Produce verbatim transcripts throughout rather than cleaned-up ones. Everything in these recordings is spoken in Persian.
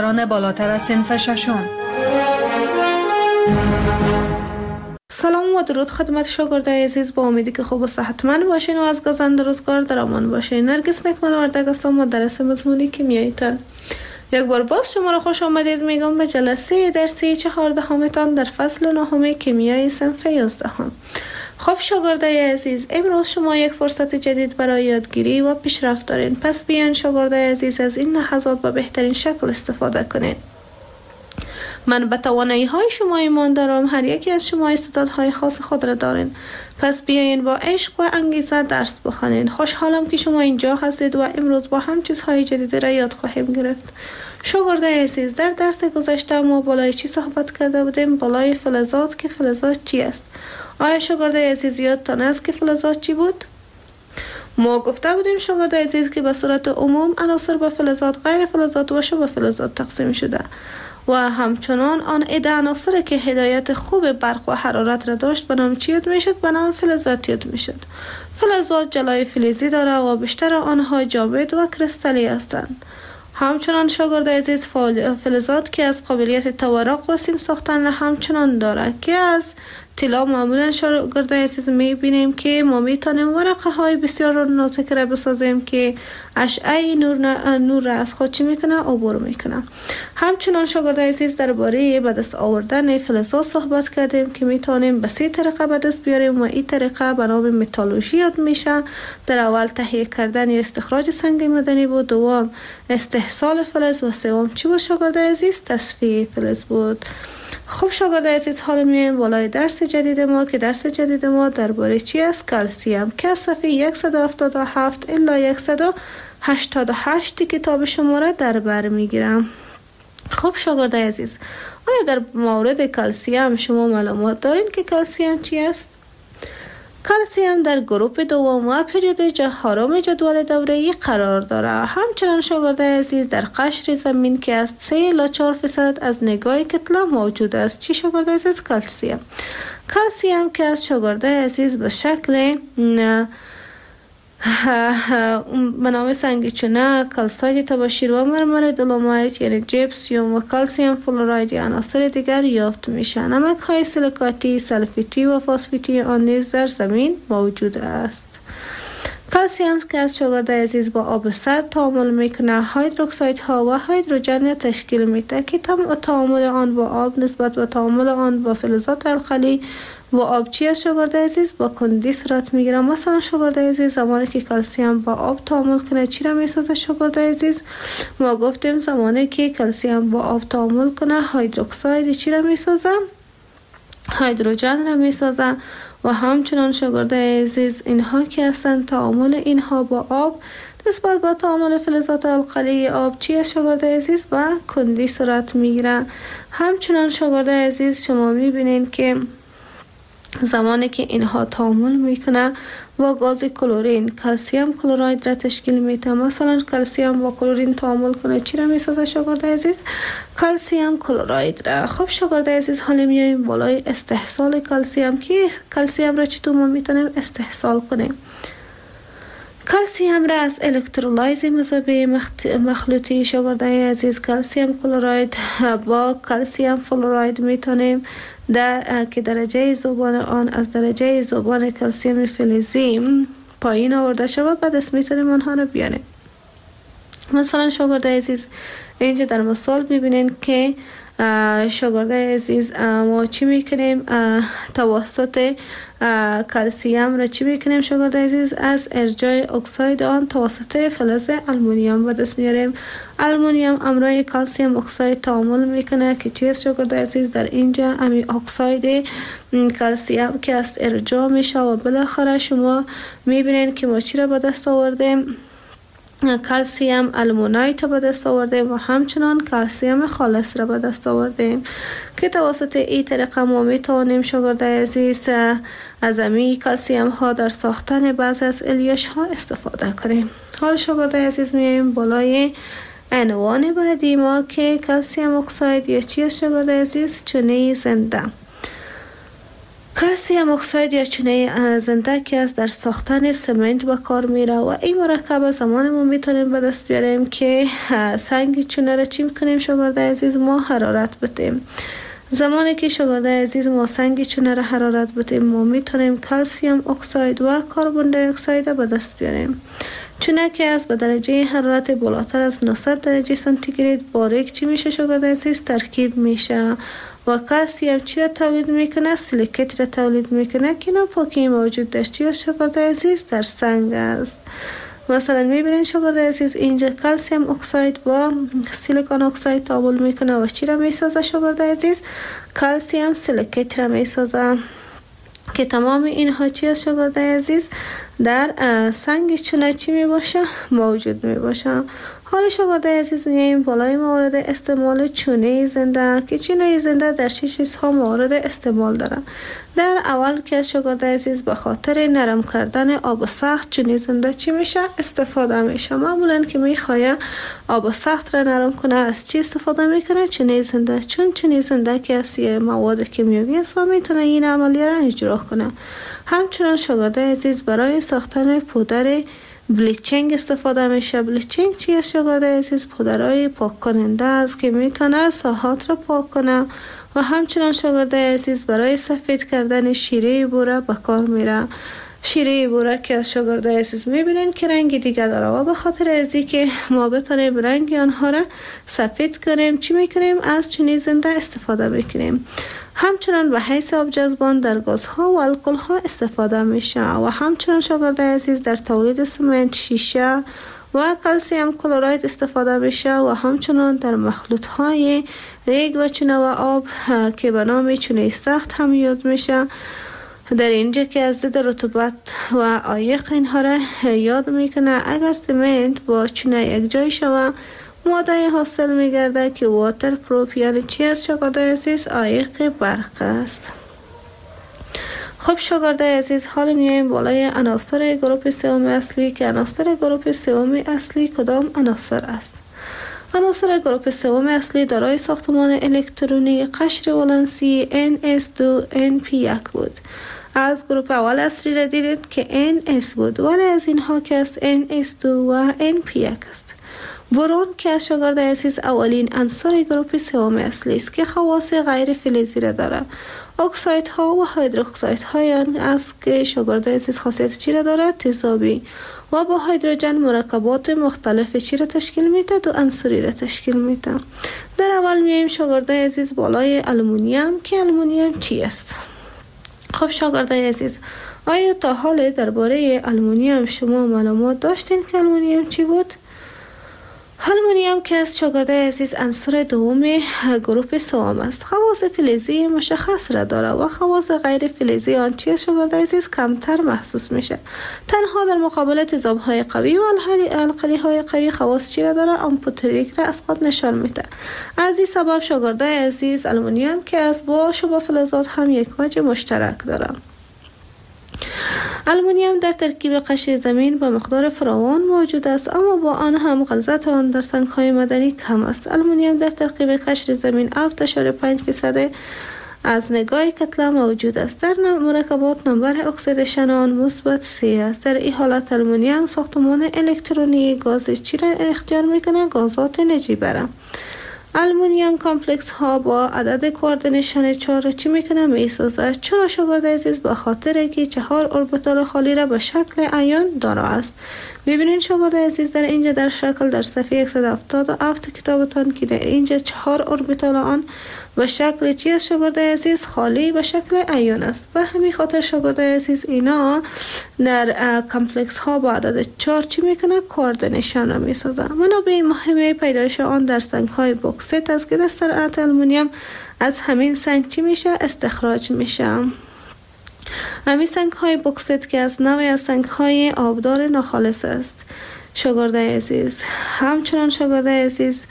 ران بالاتر از صنف ششم. سلام و درود خدمت شاگردای عزیز، با امیدی که خوب و صحتمند باشین و از گزند روزگار در امان باشین. نرگس نکمل وردگ هستم، مدرس مضمون کیمیاییتان. یک بار باز شما را خوش آمدید میگم به جلسه درسی چهاردهمتان در فصل نهم کیمیای صنف یازدهم. خب شاگردای عزیز، امروز شما یک فرصت جدید برای یادگیری و پیشرفت دارین. پس بیاین شاگردای عزیز از این لحظات به بهترین شکل استفاده کنین. من به توانایی های شما ایمان دارم. هر یکی از شما استعدادهای خاص خود را دارین. پس بیاین با عشق و انگیزه درس بخونین. خوشحالم که شما اینجا هستید و امروز با هم چیزهای جدید را یاد خواهیم گرفت. شاگردای عزیز، در درس گذشته ما بالای چی صحبت کرده بودیم؟ بالای فلزات. که فلزات چی است؟ آیا شاگردای عزیز یادتان است که فلزات چی بود؟ ما گفته بودیم شاگردای عزیز که به صورت عموم عناصر به فلزات، غیر فلزات و شبه فلزات تقسیم شده و همچنان آن عده عناصر که هدایت خوب برق و حرارت را داشت به نام چی یاد میشد؟ به نام فلزات یاد میشد. فلزات جلای فلزی داره و بیشتر آنها جامد و کریستالی هستند. همچنان شاگردای عزیز فلزات که از قابلیت تورق و سیم ساختن همچنان داره که از طلا معمولا شاگردای عزیز میبینیم که ما میتونیم ورقه های بسیار نازک را بسازیم که اشعه نور, نور را از خود چی میکنه؟ عبور میکنه. همچنان شاگردای عزیز درباره به دست آوردن فلزات صحبت کردیم که میتونیم به سه طریقه به دست بیاریم و این طریقه به نام متالورژی یاد میشه. در اول تهیه کردن یا استخراج سنگ معدنی بود، دوم استحصال فلز و سوم چی بود شاگردای عزیز؟ تصفیه فلز بود. خب شاگردای عزیز، حالا میایم بالای درس جدید ما که درس جدید ما درباره چی است؟ کلسیم، که از صفحه صد و هفتاد و هفت الی صد و هشتاد و هشت کتاب شما را در بر میگیرم. خب شاگردای عزیز، آیا در مورد کلسیم شما معلومات دارین که کلسیم چی است؟ کلسیم در گروپ دوم و پریود چهارم جدول دوره‌ای قرار داره. همچنان شاگردای عزیز در قشر زمین که از سه الی چهار درصد از نگاه کتله موجود است. چی شاگردای عزیز؟ کلسیم. کلسیم که از شاگردای عزیز به شکل به نام سنگ چونه، کلساید تباشیر و مرمر دولومایت یعنی جپسیوم و کلسیم فلوراید یا عناصر دیگر یافت میشه. نمک های سیلیکاتی، سلفیتی و فسفیتی آن نیز در زمین موجود است. کلسیم که از شاگردای عزیز با آب سرد تعامل میکنه، هیدروکساید ها و هیدروژن تشکیل میده که تعامل آن با آب نسبت به تعامل آن با فلزات القلی و آب چی از شاگردای عزیز؟ با کندی صورت میگیره. مثلا شاگردای عزیز زمانی که کلسیم با آب تعامل کنه چی را میسازه شاگردای عزیز؟ ما گفتیم زمانی که کلسیم با آب تعامل کنه هیدروکساید چی را میسازه؟ هیدروژن را میسازه. و همچنان شاگردای عزیز اینها که هستند تعامل اینها با آب نسبت به تعامل فلزات القلی آب چی از شاگردای عزیز؟ با کندی صورت میگیره. همچنان شاگردای عزیز شما میبینین که زمانی که اینها تعامل میکنه با گاز کلورین کلسیم کلراید را تشکیل میده. مثلا کلسیم با کلورین تعامل کنه چی را میسازه شاگردای عزیز؟ کلسیم کلراید را. خب شاگردای عزیز، حالا میایم بالای استحصال کلسیم که کلسیم را چطور ما میتونیم استحصال کنیم؟ کلسیم را از الکترولایز مذابه مخلوطی شاگردای عزیز کلسیم کلراید با کلسیم فلوراید میتونیم در که درجه ذوبان آن از درجه ذوبان کلسیم فلزی پایین آورده شود، بعد از میتونیم آنها را بیاریم. مثلا شاگردای عزیز اینجا در مثال ببینین که شاگردای عزیز ما چی میکنیم؟ توسط کلسیم را چی میکنیم شاگردای عزیز؟ از ارجاع اکساید آن توسط فلز آلومینیوم به دست میاریم. آلومینیوم امرای کلسیم اکساید تعامل میکنه که چیز شاگردای عزیز در اینجا امی اکساید کلسیم که از ارجاع میشه و بالاخره شما میبینین که ما چی را به دست آوردیم؟ کلسیم آلومینایت به دست آوردیم و همچنان کلسیم خالص را به دست آوردیم که توسط این طریقه ما میتوانیم شاگردای عزیز از امی کلسیم ها در ساختن بعض از الیاش ها استفاده کنیم. حال شاگردای عزیز میایم بالای عنوان بعدی ما که کلسیم اکساید یا چی است شاگردای عزیز؟ چونه زنده. کلسیم اکساید یا چونه زنده که است در ساختن سمنت به کار میره و این مرکب زمان ما میتونیم به دست بیاریم که سنگ چونه را چی میکنیم شاگرد عزیز ما حرارت بدیم. زمانی که شاگرد عزیز ما سنگ چونه را حرارت بدیم ما میتونیم کلسیم اکساید و کربن دی اکساید به دست بیاریم. چونه که است به درجه حرارت بالاتر از نهصد درجه سانتیگراد باریک چی میشه شاگرد عزیز ترکیب میشه و کلسیم چی را تولید میکنه؟ سیلیکیت را تولید میکنه که ناپاکی موجود در چی است شاگرد عزیز؟ در سنگ است. مثلا میبینین شاگرد عزیز اینجا کلسیم اکساید با سیلیکون اکساید تحول میکنه و چی را میسازه شاگرد عزیز؟ کلسیم سیلیکیت را میسازه که تمام اینها چی است شاگرد عزیز؟ در سنگ چونه چی می باشه؟ موجود می باشه. حالا شاگرد عزیز میایم بالای موارد استعمال چونه زنده که چونه زنده در چه چیزها موارد استعمال داره. در اول که شاگرد عزیز به خاطر نرم کردن آب سخت چونه زنده چی میشه؟ استفاده میشه. معمولا که میخواه آب سخت را نرم کنه از چی استفاده میکنه؟ چونه زنده، چون چونه زنده که از مواد کیمیایی است میتونه این عملیه را اجرا کنه. همچنان شاگرد عزیز برای ساختن پودر بلیچینگ استفاده میشه. بلیچینگ چی است شاگرد عزیز؟ پودرهای پاک کننده است که میتونه ساحات را پاک کنه و همچنان شاگرد عزیز برای سفید کردن شیره بوره به کار میره. شیره بوره که از شاگرد عزیز میبینین که رنگ دیگه داره و به خاطر ازی که ما بتونیم رنگ آنها را سفید کنیم چی میکنیم؟ از چونه زنده استفاده میکنیم. همچنان به حیث آبجذبان در گازها و الکل ها استفاده میشه و همچنان شاگرد عزیز در تولید سمنت، شیشه و کلسیم کلراید استفاده میشه و همچنان در مخلوط های ریگ و چونه و آب که به نام چونه سخت هم یاد میشه. در اینجا که از ضد رطوبت و عایق اینها را یاد میکنه. اگر سمنت با چونه یک جای شوه ماده حاصل میگرده که واتر پروف یعنی چی است شاگرد عزیز؟ عایق برق است. خب شاگرد عزیز حال میایم بالای عناصر گروه سوم اصلی که عناصر گروه سوم اصلی کدام عناصر است؟ عناصر گروه سوم اصلی دارای ساختمان الکترونی قشر ولنسی ان اس دو ان پی یک بود. از گروه اول اصلی را دیدید که ان اس بود ولی از اینها که است ان اس دو و ان پی یک است. برون که از شاگرد عزیز اولین عنصر گروه سوم اصلی است که خواص غیر فلزی را داره. اکساید ها و هیدروکساید های آن است که شاگرد عزیز خاصیت چی را داره؟ تیزابی و با هیدروژن مرکبات مختلف چی را تشکیل میده؟ دو عنصری را تشکیل میده. در اول میایم شاگرد عزیز بالای آلومینیوم که آلومینیوم چی است؟ خب شاگرد عزیز آیا تا حال درباره آلومینیوم شما معلومات داشتین که آلومینیوم چی بود؟ آلومینیوم که از شاگرد عزیز عنصر دوم گروه سوم است. خواص فلزی مشخص را داره و خواص غیر فلزی آن چی شاگرد عزیز کمتر محسوس میشه. تنها در مقابل تیزاب های قوی و القلی های قوی خواص چی را داره؟ آمپوتریک را از خود نشان میده. از این سبب شاگرد عزیز آلومینیوم که از با شبه فلزات هم یک وجه مشترک داره. آلومینیوم در ترکیب قشر زمین به مقدار فراوان موجود است اما با آن هم غلظت آن در سنگ‌های معدنی کم است. آلومینیوم در ترکیب قشر زمین هفت اشاره پنج درصد از نگاه کتله موجود است. در مرکبات نمبر اکسیدیشن آن مثبت سه است. در این حالت آلومینیوم ساختمان الکترونی گاز چی را اختیار میکنه؟ گازات نجیبه را. آلومینیوم کامپلکس ها با عدد کوردینیشن چهار چی میکنه؟ میسازه. چرا شاگرد عزیز؟ به خاطر که چهار اوربیتال خالی را به شکل ایون داره است. ببینید شاگرد عزیز در اینجا در شکل در صفحه صد و هفتاد و هفت کتابتان که در اینجا چهار اوربیتال آن به شکل چی است شاگرد عزیز؟ خالی به شکل ایون است. به همین خاطر شاگرد عزیز اینا در کامپلکس ها با عدد چهار چی میکنه؟ کوردینیشن را میسازه. منابع مهم پیدایش آن در سنگ های بوکسیت است که در صنعت آلومینیوم از همین سنگ چی میشه؟ استخراج میشه. همین سنگ های بوکسیت که از نوعی از سنگ های آبدار ناخالص است. شاگرد عزیز همچنان شاگرد عزیز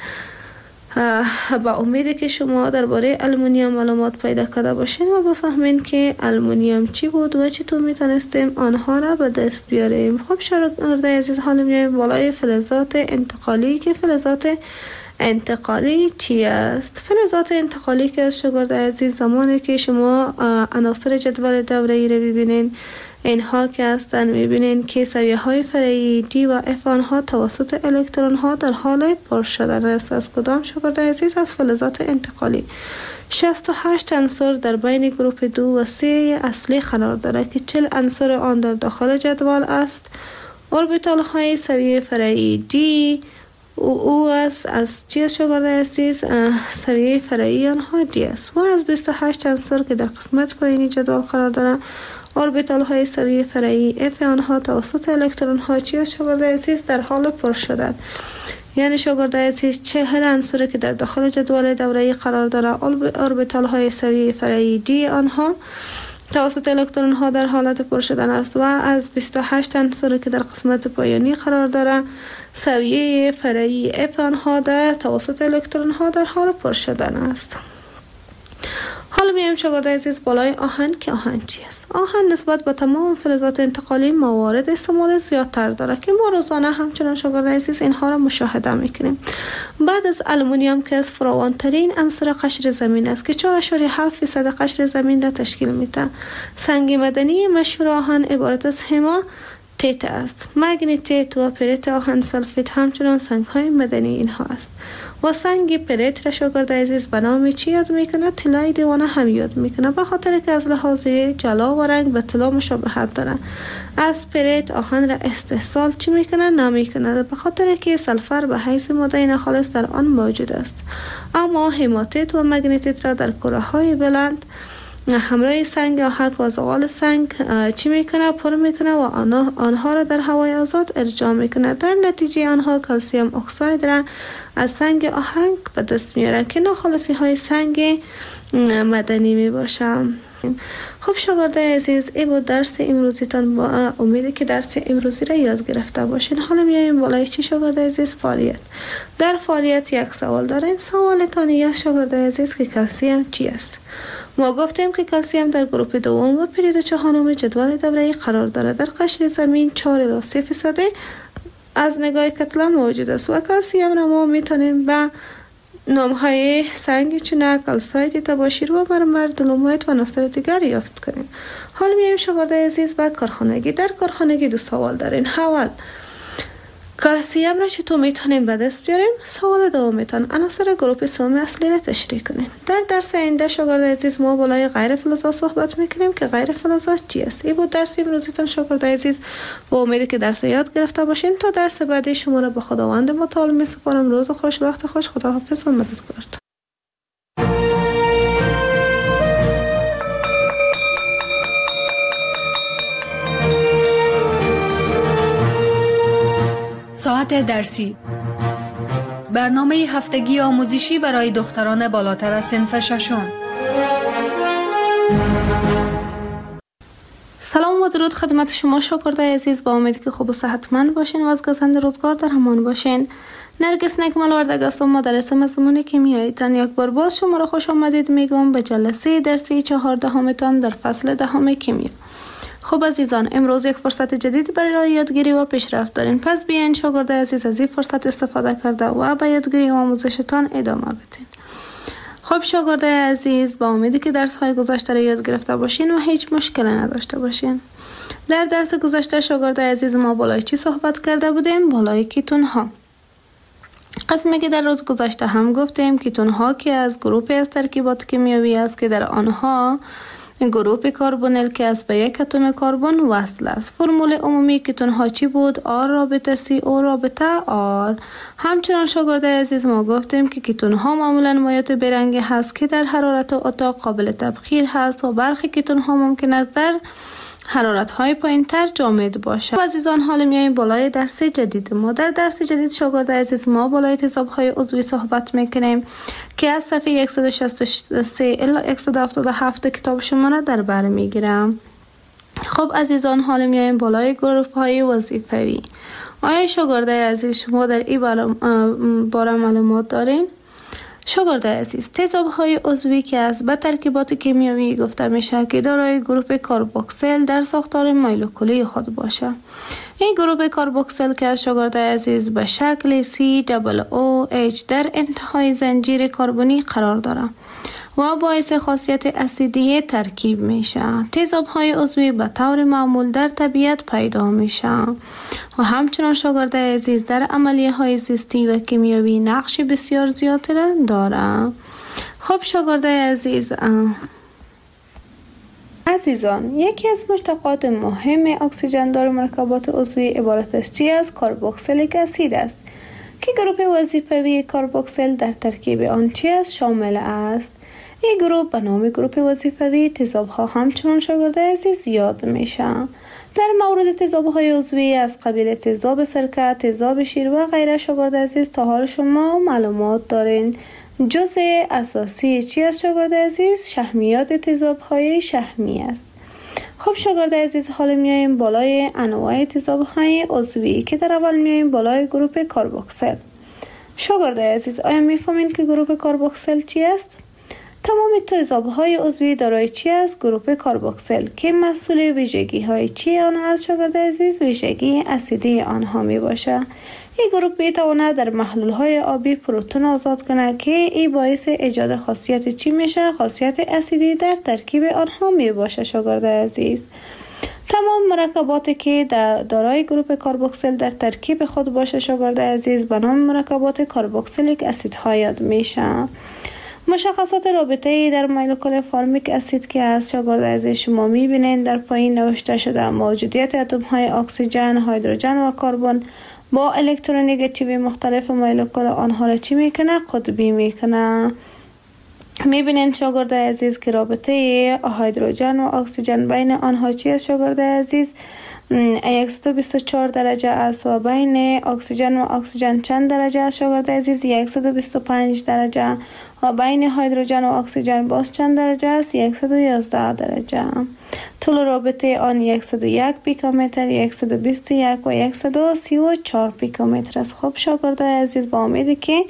با امیده که شما درباره آلومینیوم معلومات پیدا کرده باشین و بفهمین که آلومینیوم چی بود و چطور میتونستیم آنها را به دست بیاریم. خب شاگرد عزیز حالا میایم بالای فلزات انتقالی که فلزات انتقالی چی است؟ فلزات انتقالی که از شاگرد عزیز زمانی که شما عناصر جدول دوره‌ای رو ببینین، اینها که هستن میبینین که سویه های فرعی دی و اف آنها توسط الکترون ها در حال پر شدن است. از کدام شاگرد عزیز؟ از فلزات انتقالی. شصت و هشت عنصر در بین گروپ دو و سه اصلی قرار دارد که چهل عنصر آن در داخل جدول است. اوربیتال های سویه فرعی دی او, او است. از چی شاگرد عزیز؟ سویه فرعی آنها دی است. و از بیست و هشت عنصر که در قسمت پایینی جدول قرار دارند، اوربیتال های سویه فرعی اف آنها توسط الکترون ها چی است شاگرد عزیز؟ در حال پر شدن. یعنی شاگرد عزیز چهل عنصر که در داخل جدول دوره‌ای قرار دارد، اوربیتال های سویه فرعی دی آنها توسط الکترون ها در حالت پر شدن است. و از بیست و هشت عنصر که در قسمت پایانی قرار دارد، سویه فرعی اف آنها در توسط الکترون ها در حال پر شدن است. حالا میایم شاگرد عزیز بالای آهن که آهن چی است؟ آهن نسبت به تمام فلزات انتقالی موارد استعمال زیادتر دارد که ما روزانه همچنان شاگرد عزیز اینها را مشاهده میکنیم. بعد از آلومینیوم که از فراوانترین عنصر قشر زمین است که چهار و هفت فیصد قشر زمین را تشکیل میده. سنگ مدنی مشهور آهن عبارت از هما تیت است. مگنیتیت و پریت آهن سلفیت همچنان سنگ های مدنی اینها است. و سنگ پریت را شاگرد عزیز به نام چی یاد میکنه؟ طلای دیوانه هم یاد میکنه، به خاطر که از لحاظ جلا و رنگ به طلا مشابهت دارن. از پریت آهن را استحصال چی میکنه؟ نمیکنه، به خاطر که سلفر به حیث ماده ناخالص در آن موجود است. اما هماتیت و مگنیتیت را در کره های بلند همراه سنگ آهک و زغال سنگ چی میکنه؟ پر میکنه و آنها, آنها را در هوای آزاد ارجاع میکنه. در نتیجه آنها کلسیم اکساید را از سنگ آهک به دست میاره که ناخالصی های سنگ مدنی میباشه. خب شاگرد عزیز، این بود درس امروزیتان. با امیدی که درس امروزی را یاد گرفته باشین. حالا میایم بالای چی شاگرد عزیز؟ فعالیت. در فعالیت یک سوال داریم. سوالتان یک شاگرد عزیز که کلسیم چی است؟ ما گفتیم که کلسیم در گروپ دوم و پرید چهارم جدول دوره‌ای قرار دارد. در قشر زمین چهار الی سه فیصد از نگاه کتله موجود است و کلسیم را ما میتونیم به نامهای سنگ چونه کلساید، تباشیر و مرمر، دلومایت و عناصر دیگر یافت کنیم. حالا میایم شاگرد عزیز به کارخانگی. در کارخانگی دو سوال دارین. اول، کلسیم را چطور میتونیم به دست بیاریم؟ سوال دومیتان، عناصر گروپ سوم اصلی را تشریح کنیم. در درس آینده شاگرد عزیز ما بالای غیر فلزات صحبت میکنیم که غیر فلزات چی است. این بود درس امروزیتان شاگرد عزیز. با امیدی که درس یاد گرفته باشین. تا درس بعدی شما را به خداوند متعال میسپارم. روز خوش، وقت خوش. خداحافظ و مددگار. ساعت درسی، برنامه هفتگی آموزشی برای دختران بالاتر از صنف ششم. سلام و درود خدمت شما شاگرد عزیز. با امید که خوب و صحتمند باشین و از گزند روزگار در امان باشین. نرگس نکمل وردگ هستم، مدرس مضمون کیمیایی تان. یک بار باز شما را خوش آمدید میگم به جلسه درسی چهاردهمتان در فصل دهم کیمیا. خب عزیزان، امروز یک فرصت جدید برای یادگیری و پیشرفت دارین. پس بیاین شاگرد عزیز از این فرصت استفاده کرده و به یادگیری و آموزشتان ادامه بدین. خب شاگرد عزیز، با امیدی که درس های گذشته را یاد گرفته باشین و هیچ مشکلی نداشته باشین. در درس گذشته شاگرد عزیز ما بالای چی صحبت کرده بودیم؟ بالای کیتون ها. قسمی که در روز گذشته هم گفتیم کیتون ها که از گروپی از ترکیبات کیمیایی است که در آنها گروپ کربونیل که از به یک اتم کربن وصل است. فرمول عمومی کیتون ها چی بود؟ آر رابطه سی او رابطه آر. همچنان شاگرد عزیز ما گفتیم که کیتون ها معمولا مایع برنگی هست که در حرارت اتاق قابل تبخیر هست و برخی کیتون ها ممکن است در حرارت های پایین تر جامد باشه. عزیزان، حالا میاییم بالای درس جدید ما. در درس جدید شاگرد عزیز ما بالای تضاد های عضوی صحبت میکنیم که از صفحه صد و شصت و سه الی صد و هفتاد و هفت کتاب شما را در بر میگیرم. خب عزیزان، حالا میاییم بالای گروپ های وظیفوی. آیا شاگرد عزیز شما در این باره معلومات دارین؟ شاگرد عزیز، تضادهای عضوی که از به ترکیبات کیمیایی گفته میشه که دارای گروپ کاربوکسیل در ساختار مولکولی خود باشه. این گروه کاربوکسیل که از شاگردای عزیز به شکل سی دبل او اچ در انتهای زنجیر کربنی قرار داره و باعث خاصیت اسیدی ترکیب میشه. تیزاب‌های عضوی به طور معمول در طبیعت پیدا میشه و همچنان شاگردای عزیز در عملیه‌های زیستی و کیمیاوی نقش بسیار زیادی داره. خب شاگردای عزیز، عزیزان، یکی از مشتقات مهم اکسیژن دار مرکبات عضوی عبارت است چی از کربوکسیلیک اسید است که گروه وظیفوی کربوکسیل در ترکیب آن چی است شامل است. این گروه به نام گروه وظیفوی تیزاب‌ها همچنان شاگردای عزیز یاد میشه. در مورد تیزاب‌های عضوی از قبیل تیزاب سرکه، تیزاب شیر و غیره شاگردای عزیز تا حال شما معلومات دارین. جزء اساسی چی است شاگردای عزیز؟ شحمیات تیزاب‌های شحمی است. خب شاگردای عزیز، حالا میایم بالای انواع تیزاب‌های عضوی که در اول میایم بالای گروه کربوکسیل. شاگردای عزیز، آیا میفهمین که گروه کربوکسیل چی است؟ تمام تیزاب‌های عضوی دارای چی است؟ گروه کربوکسیل که مسئول ویژگی‌های چی آنها است شاگردای عزیز؟ ویژگی اسیدی آنها می باشه. این گروه میتواند در محلول‌های آبی پروتون آزاد کنه که این باعث ایجاد خاصیت چی میشه؟ خاصیت اسیدی در ترکیب آنها می باشه شاگردای عزیز. تمام مرکباتی که دارای گروه کربوکسیل در ترکیب خود باشه شاگردای عزیز به نام مرکبات کربوکسیلیک اسیدها یاد میشه. مشخصات رابطه در مولکول فارمیک اسید که از شاگردای عزیز شما میبینید در پایین نوشته شده. موجودیت اتم های اکسیژن، هیدروژن و کربن با الکترونگاتیوی مختلف مولکول آنها را چی میکنه؟ قطبی میکنه. میبینید شاگردای عزیز که رابطه هیدروژن و اکسیژن بین آنها چی است شاگردای عزیز؟ صد و بیست و چهار درجه است و بین اکسیژن و اکسیژن چند درجه است شاگردای عزیز؟ صد و بیست و پنج درجه. و بین هیدروژن و اکسیژن باز چند درجه است؟ صد و یازده درجه. طول رابطه آن صد و یک پیکومتر، صد و بیست و یک و صد و سی و چهار پیکومتر است. خب شاگردای عزیز، با امیدی که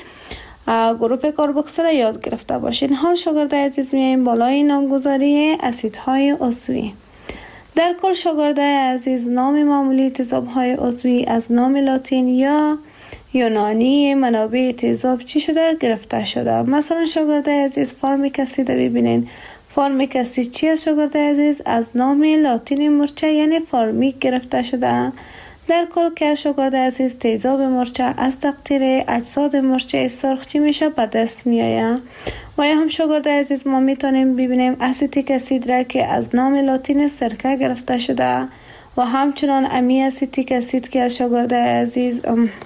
گروه کربوکسیل یاد گرفته باشین. حال شاگردای عزیز میایم بالای نامگذاری اسیدهای عضوی. در کل شاگردای عزیز، نام معمولی تیزاب‌های عضوی از نام لاتین یا یونانی منابع تیزاب چی شده؟ گرفته شده. مثلا شاگردای عزیز، فارمیک اسید ببینین. فارمیک اسید چی است شاگردای عزیز؟ از نام لاتین مرچه یعنی فارمیک گرفته شده. در کل که شاگردای عزیز، تیزاب مرچه از تقطیر اجساد مرچه سرخ چی میشه؟ به دست میآید. و یا هم شاگردای عزیز ما میتونیم ببینیم اسیتیک اسید را که از نام لاتین سرکه گرفته شده و همچنان امی اسیتیک اسید که از شاگردای عزیز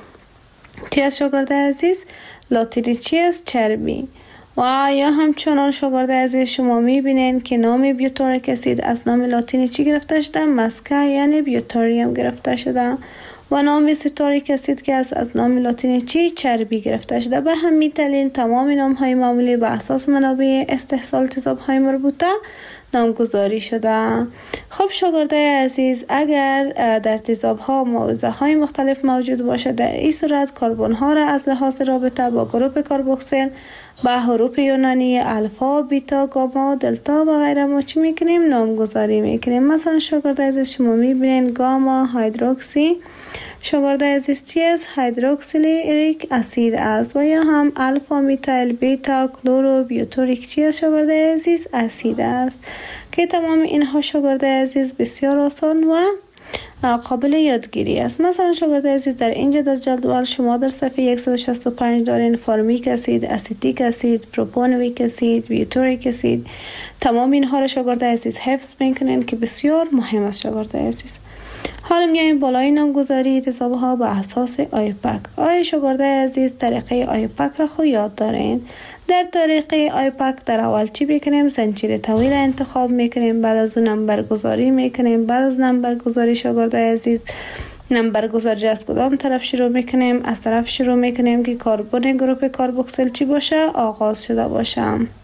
چی از شاگردای عزیز؟ لاتینی چی است؟ چربی. و یا همچنان شاگردای عزیز شما میبینین که نام بیوتاریک اسید از نام لاتینی چی گرفته شده؟ مسکه یعنی بیوتاریوم گرفته شده. و نام ستاریک اسید که از از نام لاتینی چی؟ چربی گرفته شده. به همین دلیل تمام نام های معمولی به اساس منابع استحصال تیزاب های مربوطه نامگذاری شده. خب شاگردای عزیز، اگر در تیزاب ها موضع های مختلف موجود باشه، در این صورت کربن ها را از لحاظ رابطه با گروه کربوکسیل با حروف یونانی الفا، بیتا، گاما، دلتا و غیره ما چی میکنیم؟ نامگذاری میکنیم. مثلا شاگردای عزیز شما میبینین گاما هیدروکسی شاگردای عزیز چی است؟ هیدروکسیلیک اسید است. و یا هم الفا میتایل بیتا کلورو بیوتوریک چی است شاگردای عزیز؟ اسید است که تمام اینها شاگردای عزیز بسیار آسان و قابل یادگیری است. مثلا شاگردای عزیز در اینجا در جدول شما در صفحه صد و شصت و پنج دارین فارمیک اسید، اسیتیک اسید، پروپانویک اسید، بیوتوریک اسید. تمام اینها را شاگردای عزیز حفظ میکنین که بسیار مهم است شاگردای عزیز. حالا میایم بالای نامگذاری تیزاب‌ها به اساس آیوپک. آیا شاگردای عزیز طریقه آیوپک را خود یاد دارین؟ در طریقه آیوپک در اول چی میکنیم؟ زنجیر طویل انتخاب میکنیم، بعد از اون نمبر گذاری میکنیم. بعد از نمبر گذاری شاگردای عزیز، نمبر گذاری از کدام طرف شروع میکنیم؟ از طرف شروع میکنیم که کربن گروه کربوکسیل چی باشه؟ آغاز شده باشه.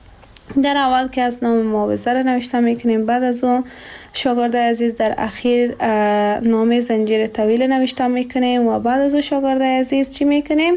در اول که از نام معاوضه را نوشته میکنیم، بعد از اون شاگردای عزیز در اخیر نام زنجیر طویل نوشته میکنیم و بعد از اون شاگردای عزیز چی میکنیم؟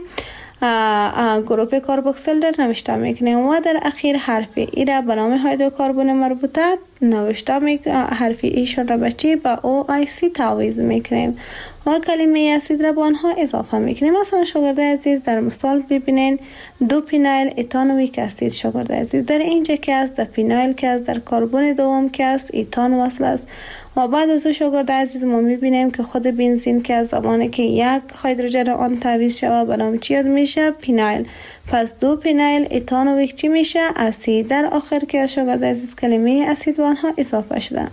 گروه کربوکسیل در نوشته میکنیم و در اخیر حرف ای را به نام هیدروکربن مربوطه نوشته میکنیم. حرف ای شون را به چی؟ به او آی سی تعویض میکنیم و کلمه اسید را به آنها اضافه میکنیم. مثلا شاگرد عزیز در مثال ببینین دو پینایل ایتانویک اسید شاگرد عزیز در اینجا که است، در پینایل که است، در کربن دوم که است ایتان وصل است. و بعد از او شاگرد عزیز ما میبینیم که خود بنزین که از زمانی که یک هیدروژن آن تعویض شود به نام چی یاد میشه؟ پینایل. پس دو پینایل ایتانویک چی میشه؟ اسید. در آخر که شاگرد عزیز کلمه اسید به آنها اضافه شده.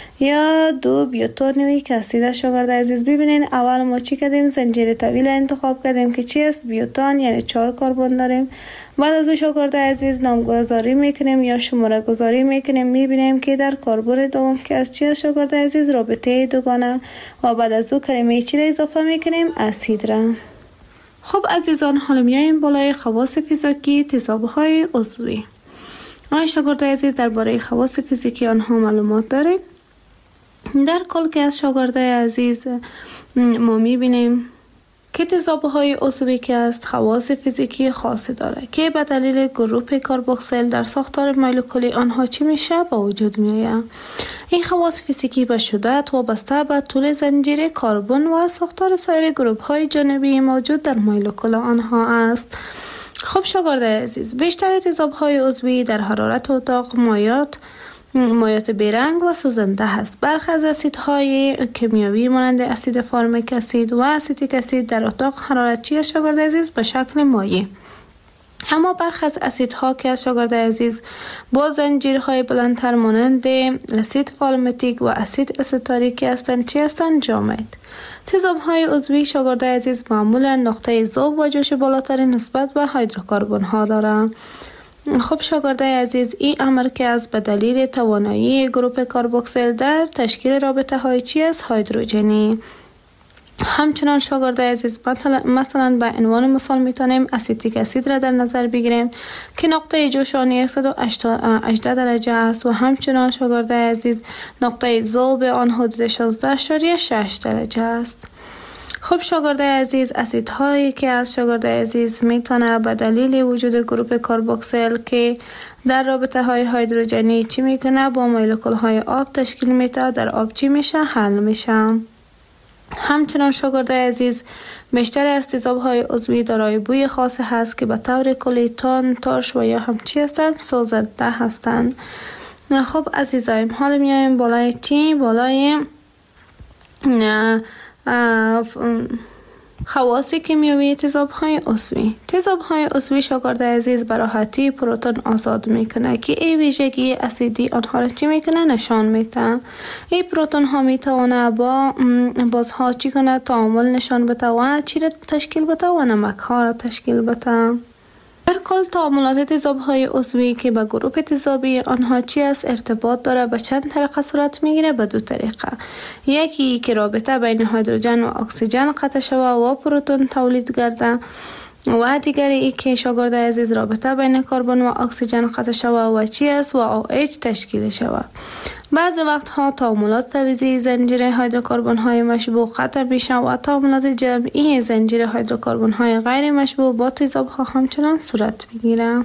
یا دو بیوتانویک اسید شاگرد عزیز ببینین اول ما چی کردیم؟ زنجیره طویل انتخاب کردیم که چی است؟ بیوتان، یعنی چهار کربن داریم. بعد از او شاگرد عزیز نامگذاری میکنیم یا شماره گذاری میکنیم، میبینیم که در کربن دوم که از چی است شاگرد عزیز؟ رابطه دوگانه. و بعد از او کلمه چی را اضافه میکنیم؟ اسید را. خب عزیزان حالا میایم بالای خواص فیزیکی تضادهای عضوی. آیا شاگرد عزیز درباره خواص فیزیکی آنها معلومات دارید؟ در کل که از شاگرد عزیز ما میبینیم که تضادهای عضوی که است خواص فیزیکی خاصی داره که به دلیل گروپ کاربوکسیل در ساختار مولکولی آنها چی میشه به وجود میآید. این خواص فیزیکی به شدت وابسته به طول زنجیره کربن و ساختار سایر گروپ های جانبی موجود در مولکول آنها است. خب شاگرد عزیز بیشتر تضادهای عضوی در حرارت اتاق مایات مایات بیرنگ و سوزنده هست. برخی از اسیدهای کیمیایی مانند اسید فارمیک اسید و اسیتیک اسید در اتاق حرارتی شاگرد عزیز به شکل مایع. اما برخی از اسیدها که از شاگرد عزیز با زنجیرهای بلندتر مانند اسید فالمتیک و اسید استاریکی هستند چی هستند؟ جامد. تضادهای عضوی شاگرد عزیز معمولا نقطه ذوب و جوش بالاتر نسبت به هیدروکربن ها دارند. خب شاگرد عزیز این امر که از به دلیل توانایی گروپ کاربوکسیل در تشکیل رابطه های چی است؟ هیدروژنی. همچنان شاگرد عزیز مثلا به عنوان مثال میتونیم اسیتیک اسید را در نظر بگیریم که نقطه جوش آن صد و هجده درجه است و همچنان شاگرد عزیز نقطه ذوب آن حدود شانزده اشاریه شش درجه است. خب شاگرد عزیز اسیدهایی که از شاگرد عزیز میتونه به دلیل وجود گروپ کاربوکسیل که در رابطه های هیدروژنی چی میکنه با مولکول های آب تشکیل میده در آب چی میشه؟ حل میشه. همچنان شاگرد عزیز بیشتر از تضادهای عضوی دارای بوی خاص هست که به طور کلی تند، ترش و یا هم چی هستند؟ سوزنده هستند. خب عزیزایم حالا میایم بالای چی؟ بالای نه خواص کیمیایی تضادهای عضوی. تضادهای عضوی شاگرد عزیز به راحتی پروتون آزاد میکنه که این ویژگی اسیدی آنها را چی میکنه؟ نشان میده. این پروتون ها میتونه با بازها چی کنه؟ تعامل نشان بده و چی را تشکیل بده؟ و نمک ها را تشکیل بده. در کل تعاملات تضادهای عضوی که به گروپ تضادی آنها چی است ارتباط داره به چند طریقه صورت میگیره؟ به دو طریقه. یکی که رابطه بین هیدروژن و اکسیژن قطع شود و پروتون تولید گرده و دیگری ای که شاگرد عزیز رابطه بین کربن و اکسیژن قطع شود و چی است؟ و او اچ تشکیل شود. بعضی وقتها تعاملات تعویضی زنجیره هیدروکربن های مشبوع قطع میشه و تعاملات جمعی زنجیره هیدروکربن های غیر مشبوع با تضادها همچنان صورت میگیره.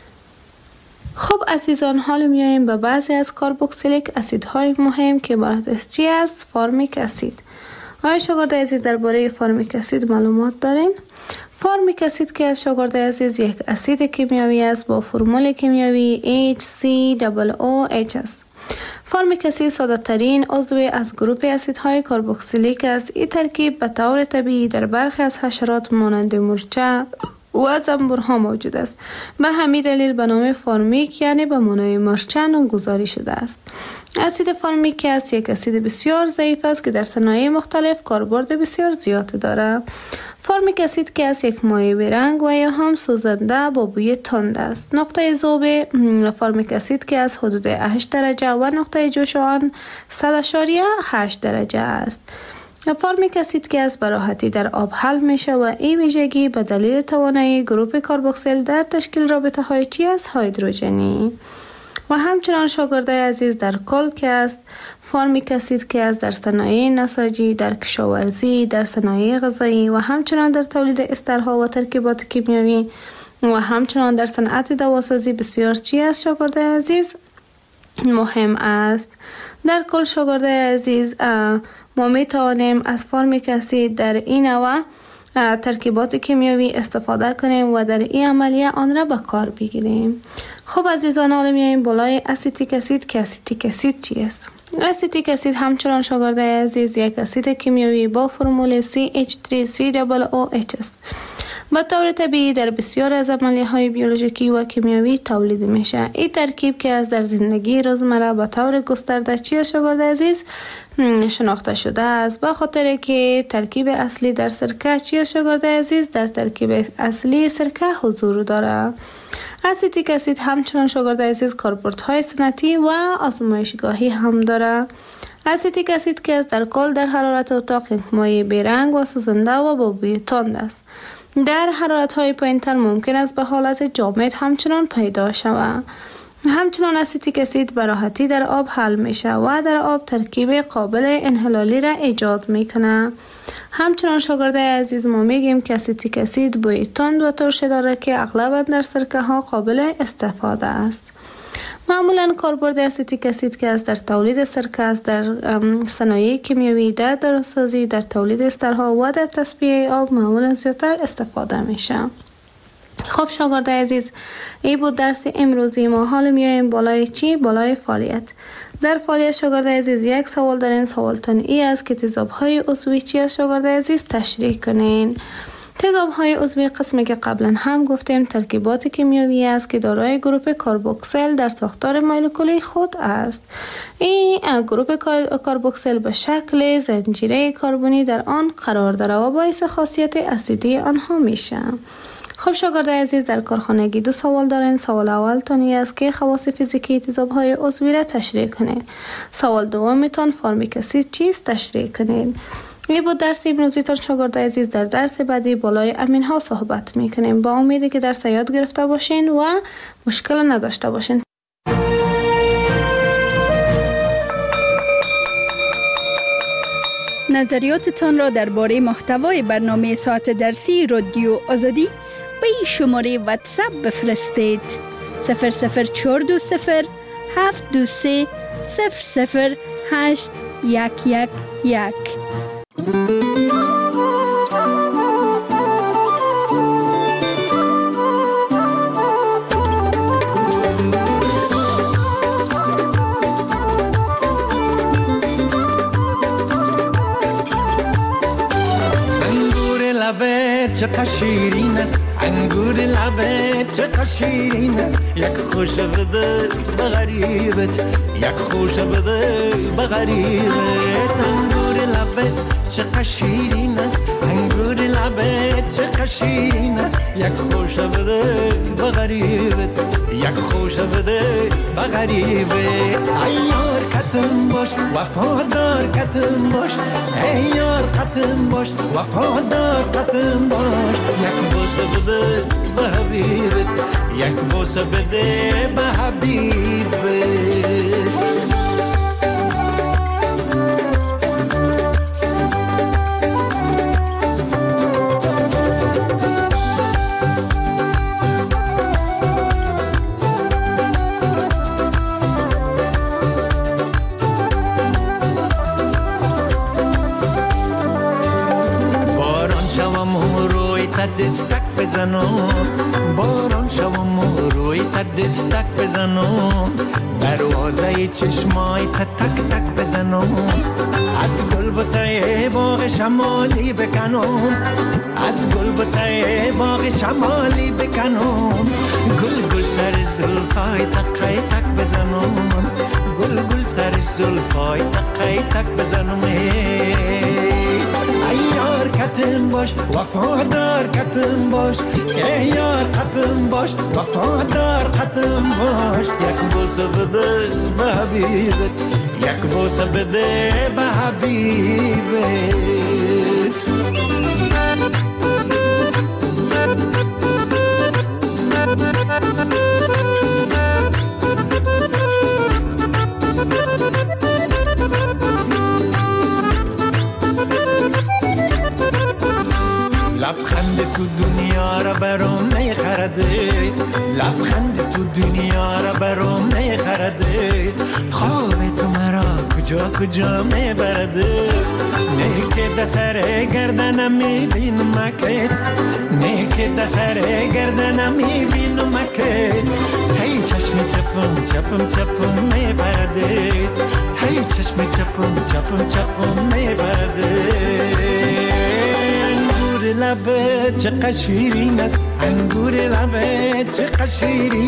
خب عزیزان حالا میاییم به بعضی از کاربوکسیلیک اسیدهای مهم که عبارت از چی است؟ فارمیک اسید. آیا شاگرد عزیز درباره فارمیک اسید معلومات دارین؟ فارمیک اسید که از شاگرد عزیز یک اسید کیمیایی است با فرمول کیمیایی اچ سی او او اچ است. فارمیک اسید ساده ترین عضو از گروپ اسیدهای کاربوکسیلیک است. این ترکیب به طور طبیعی در برخی از حشرات مانند مورچه و زنبورها موجود است. به همین دلیل به نام فارمیک یعنی به معنای مورچه نامگذاری شده است. اسید فارمیک است یک اسید بسیار ضعیف است که در صنایع مختلف کاربرد بسیار زیاد دارد. فارمیک اسید که از یک مایع بیرنگ و یا هم سوزنده با بوی تند است. نقطه ذوب فارمیک اسید که از حدود هشت درجه و نقطه جوش آن صد اشاریه هشت درجه است. فارمیک اسید که از براحتی در آب حل میشه و این ویژگی به دلیل توانایی گروپ کاربوکسیل در تشکیل رابطه های چی است؟ هیدروژنی. و همچنان شاگرد عزیز در کل که است فارمیک اسید که از در صنایع نساجی، در کشاورزی، در صنایع غذایی و همچنان در تولید استرها و ترکیبات کیمیایی و همچنان در صنعت دواسازی بسیار چی است شاگرد عزیز؟ مهم است. در کل شاگرد عزیز ما می توانیم از فرمیک اسید در این نوع ترکیبات کیمیایی استفاده کنیم و در این عملیه آن را به کار بگیریم. خب عزیزان، حالا میایم بالای اسیتیک اسید که اسیتیک اسید چیست؟ اسیتیک اسید همچنان شاگردای عزیز یک اسید کیمیایی با فرمول سی اچ سه سی او او اچ است. به طور طبیعی در بسیار از عملیه های بیولوژیکی و کیمیایی تولید میشه. این ترکیب که از در زندگی روزمره به طور گسترده چی شاگرد عزیز شناخته شده است، به خاطر که ترکیب اصلی در سرکه چی شاگرد عزیز در ترکیب اصلی سرکه حضور داره. اسیتیک اسید همچنان شاگرد عزیز کاربردهای سنتی و آزمایشگاهی هم داره. اسیتیک اسید که از در کل در حرارت اتاق مایع بیرنگ و سوزنده و با بوی تند است. در حرارت های پایین‌تر ممکن است به حالت جامد همچنان پیدا شود. همچنان اسیتیک اسید به راحتی در آب حل میشه و در آب ترکیب قابل انحلالی را ایجاد میکنه. همچنان شاگرد عزیز ما میگیم که اسیتیک اسید بوی تند و ترش داره که اغلب در سرکه ها قابل استفاده است. معمولا کاربرد اسیتیک اسید که از در تولید سرکه است، در صنایع کیمیایی، در درستسازی، در تولید استرها و در تصفیه آب معمولا زیادتر استفاده میشه. خب شاگرد عزیز، این بود درس امروزی ما. حالا میایم بالای چی؟ بالای فعالیت. در فعالیت شاگرد عزیز یک سوال دارین. سوالتان ای است که تیزاب‌های عضوی چی است شاگرد عزیز؟ تشریح کنین. تیزاب‌های عضوی قسمی که قبلا هم گفتیم ترکیبات کیمیایی است که دارای گروپ کاربوکسیل در ساختار مولکولی خود است. این گروپ کاربوکسیل به شکل زنجیره کربنی در آن قرار داره و باعث خاصیت اسیدی آنها میشه. خب شاگرد عزیز، در کارخانگی دو سوال دارین. سوال اول تانی است که خواص فیزیکی تیزاب‌های عضوی را تشریح کنید. سوال دوم تان فرمیک اسید چیست تشریح کنید. این بود درس امروزی تان شاگرد عزیز. در درس بعدی بالای امین ها صحبت میکنیم. با امیدی که درس یاد گرفته باشین و مشکل نداشته باشین. نظریاتتان را درباره محتوای برنامه ساعت درسی رادیو آزادی به این شماره واتساپ بفرستید: صفر صفر چهار دو صفر هفت دو سه صفر صفر هشت یک یک یک. چقدر شیرین است انگور لبت، چقدر شیرین است یک خوش بده به غریبت، یک خوش بده به غریبت. انگور لبت چقدر شیرین است انگور لبت، چقدر شیرین است یک خوش بده به غریبت، یک خوش بده به غریبت. ای یار کتم باش وفادار کتم باش، ای یار کتم باش وفادار کتم باش. یک بوسه بده به حبیبت، یک بوسه بده به حبیبت. دستک بزنم باران شوم و روی تا دستک بزنم، دروازه چشمای تا تک تک بزنم، از گل بوته باغ شمالی بکنم، از گل بوته باغ شمالی بکنم، گل گل سر زلفای تقای تک بزنم، گل گل سر زلفای تقای تک بزنم. ای یار کتم باش وفادار کتم باش، ای یار کتم باش وفادار کتم باش. یک بوسه بده به حبیبت، یک بوسه بده به حبیبت. لبخند تو دنیا را برام میخرده، لبخند تو دنیا را برام میخرده، خواب تو مرا کجا کجا کجا میبرده نه که دسر گردنم میبینم مکت نه که دسر گردنم میبینم مکت هی چشم چپم چپم چپم میبرده هی چشم چپم چپم چپم میبرده انگور لبه چقدر شیرین است انگور لبه چقدر شیرین